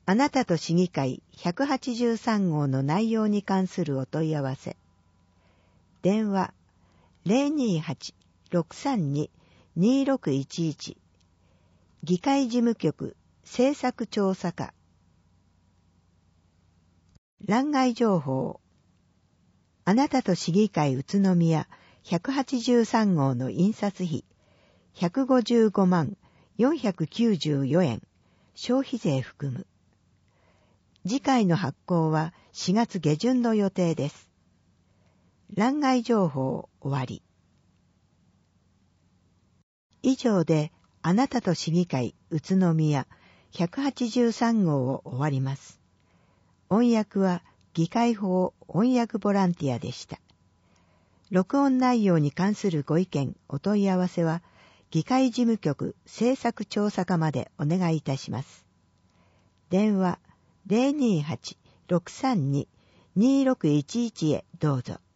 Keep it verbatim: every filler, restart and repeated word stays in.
あなたと市議会ひゃくはちじゅうさんごうの内容に関するお問い合わせ。電話 ゼロにーはち ろくさんに にーろくいちいち 議会事務局政策調査課。欄外情報。あなたと市議会宇都宮ひゃくはちじゅうさんごうの印刷費ひゃくごじゅうごまんよんひゃくきゅうじゅうよえん、消費税含む。次回の発行はしがつげじゅんの予定です。欄外情報終わり。以上であなたと市議会宇都宮ひゃくはちじゅうさんごうを終わります。音訳は議会法音訳ボランティアでした。録音内容に関するご意見、お問い合わせは議会事務局政策調査課までお願いいたします。電話 ゼロにーはち ろくさんに にーろくいちいち へどうぞ。